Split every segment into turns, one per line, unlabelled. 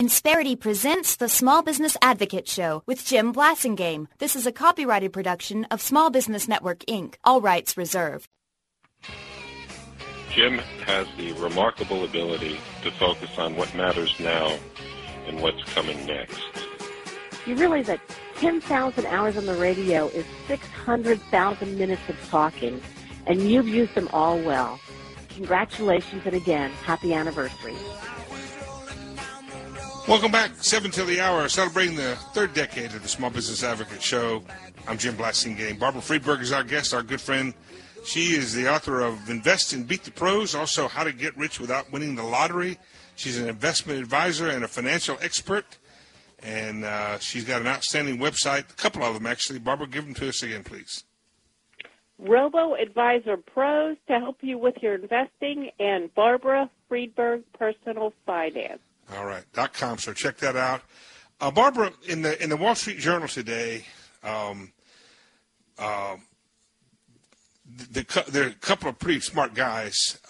Insperity presents the Small Business Advocate Show with Jim Blasingame. This is a copyrighted production of Small Business Network, Inc., all rights reserved.
Jim has the remarkable ability to focus on what matters now and what's coming next.
You realize that 10,000 hours on the radio is 600,000 minutes of talking, and you've used them all well. Congratulations, and again, happy anniversary.
Welcome back, 7 till the hour, celebrating the third decade of the Small Business Advocate Show. I'm Jim Blasingame. Barbara Friedberg is our guest, our good friend. She is the author of Invest and Beat the Pros, also How to Get Rich Without Winning the Lottery. She's an investment advisor and a financial expert, and she's got an outstanding website, a couple of them actually. Barbara, give them to us again, please.
Robo-Advisor Pros to help you with your investing, and Barbara Friedberg Personal Finance.
All right, .com, so check that out. Barbara, in the Wall Street Journal today, there are a couple of pretty smart guys.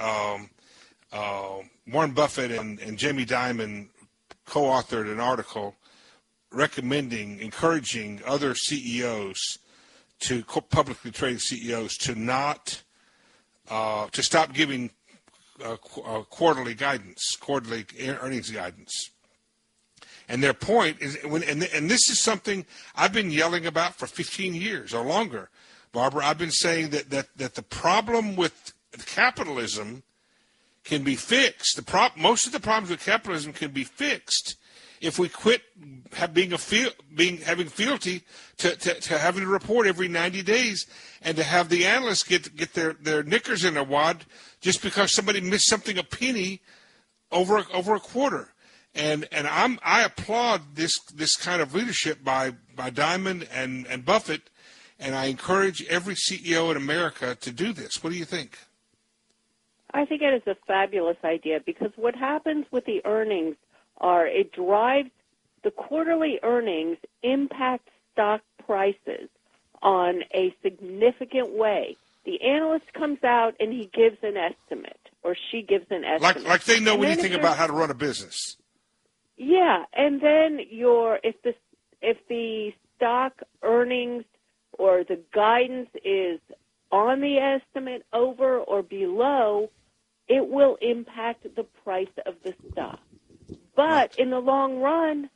Warren Buffett and Jamie Dimon co-authored an article encouraging other CEOs, to publicly traded CEOs, to stop giving quarterly earnings guidance. And their point is, and this is something I've been yelling about for 15 years or longer, Barbara. I've been saying that the problem with capitalism can be fixed. Most of the problems with capitalism can be fixed if we quit having fealty to having to report every 90 days, and to have the analysts get their knickers in a wad just because somebody missed something a penny over a quarter. And I applaud this kind of leadership by Dimon and Buffett, and I encourage every CEO in America to do this. What do you think?
I think it is a fabulous idea, because what happens with the earnings are it drives the quarterly earnings impact stock prices on a significant way. The analyst comes out and he gives an estimate, or she gives an estimate.
Like they know anything about how to run a business.
Yeah, and then if the stock earnings or the guidance is on the estimate, over or below, it will impact the price of the stock. But in the long run,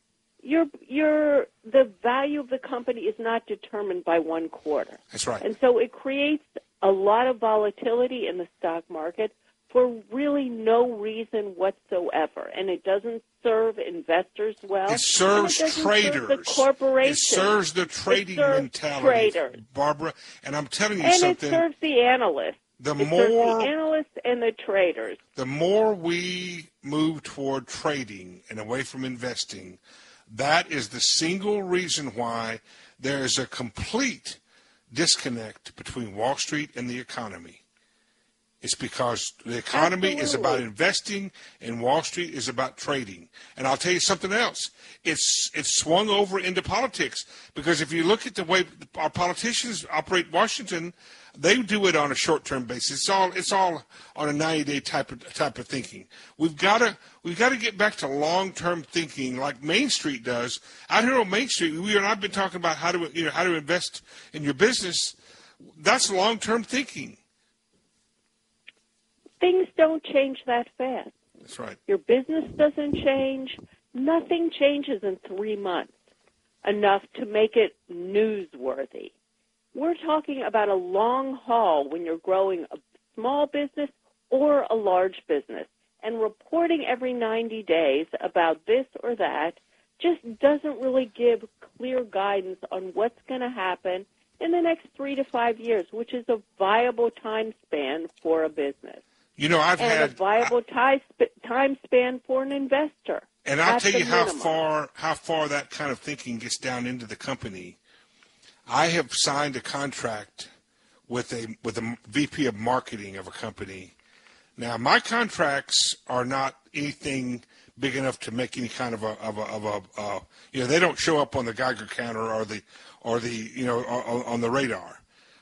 the value of the company is not determined by one quarter.
That's right.
And so it creates a lot of volatility in the stock market for really no reason whatsoever. And it doesn't serve investors well.
It serves traders.
The corporations.
It serves the trading mentality,
traders.
Barbara. And I'm telling you something.
And it serves the analysts.
The
analysts and the traders.
The more we move toward trading and away from investing, that is the single reason why there is a complete disconnect between Wall Street and the economy. It's because the economy is about investing and Wall Street is about trading. And I'll tell you something else. It's swung over into politics, because if you look at the way our politicians operate Washington, they do it on a short-term basis. It's all on a 90-day type of thinking. We've got to get back to long-term thinking, like Main Street does. Out here on Main Street, you and I've been talking about how to invest in your business. That's long-term thinking.
Things don't change that fast.
That's right.
Your business doesn't change. Nothing changes in 3 months enough to make it newsworthy. We're talking about a long haul when you're growing a small business or a large business. And reporting every 90 days about this or that just doesn't really give clear guidance on what's going to happen in the next 3 to 5 years, which is a viable time span for a business.
You know, I've had
a viable time span for an investor.
And I'll tell you how far that kind of thinking gets down into the company. I have signed a contract with a VP of marketing of a company. Now, my contracts are not anything big enough to make any kind of a they don't show up on the Geiger counter or the on the radar.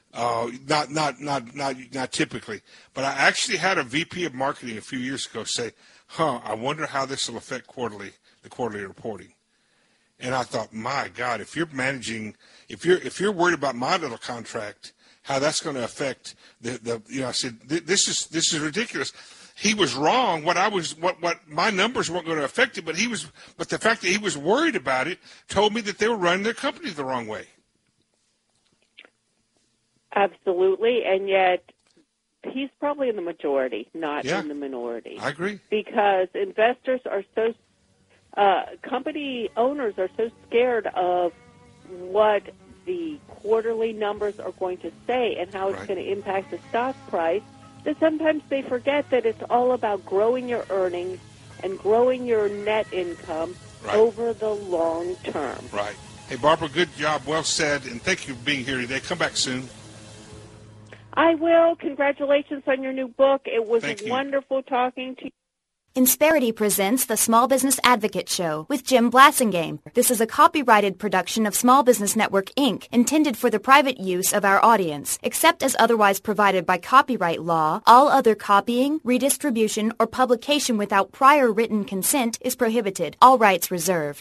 Not typically. But I actually had a VP of marketing a few years ago say, I wonder how this will affect quarterly the quarterly reporting. And I thought, my God, if you're managing, if you're worried about my little contract, how that's going to affect I said, this is ridiculous. He was wrong. What my numbers weren't going to affect it, but the fact that he was worried about it told me that they were running their company the wrong way.
Absolutely, and yet he's probably in the majority, not in the minority.
I agree.
Because investors are so, company owners are so scared of what the quarterly numbers are going to say and how it's going to impact the stock price, that sometimes they forget that it's all about growing your earnings and growing your net income over the long term.
Right. Hey, Barbara, good job. Well said. And thank you for being here today. Come back soon.
I will. Congratulations on your new book. It was wonderful talking to you.
Insperity presents the Small Business Advocate Show with Jim Blasingame. This is a copyrighted production of Small Business Network, Inc., intended for the private use of our audience. Except as otherwise provided by copyright law, all other copying, redistribution, or publication without prior written consent is prohibited. All rights reserved.